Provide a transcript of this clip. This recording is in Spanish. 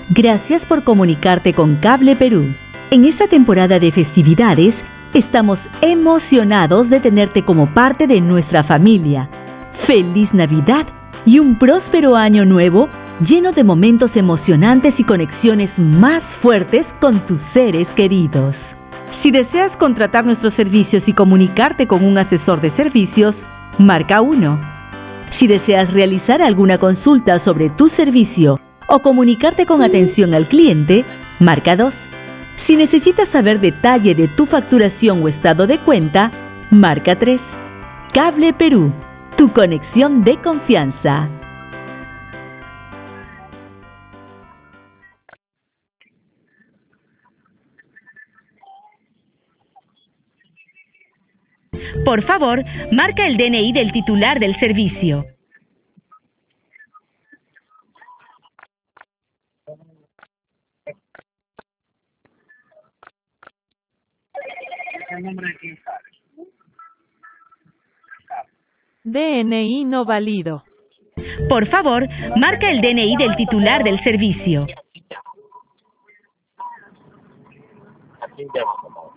Gracias por comunicarte con Cable Perú. En esta temporada de festividades, estamos emocionados de tenerte como parte de nuestra familia. ¡Feliz Navidad y un próspero año nuevo lleno de momentos emocionantes y conexiones más fuertes con tus seres queridos! Si deseas contratar nuestros servicios y comunicarte con un asesor de servicios, marca 1. Si deseas realizar alguna consulta sobre tu servicio o comunicarte con atención al cliente, marca 2. Si necesitas saber detalle de tu facturación o estado de cuenta, marca 3. Cable Perú, tu conexión de confianza. Por favor, marca el DNI del titular del servicio. DNI no válido. Por favor, marca el DNI del titular del servicio.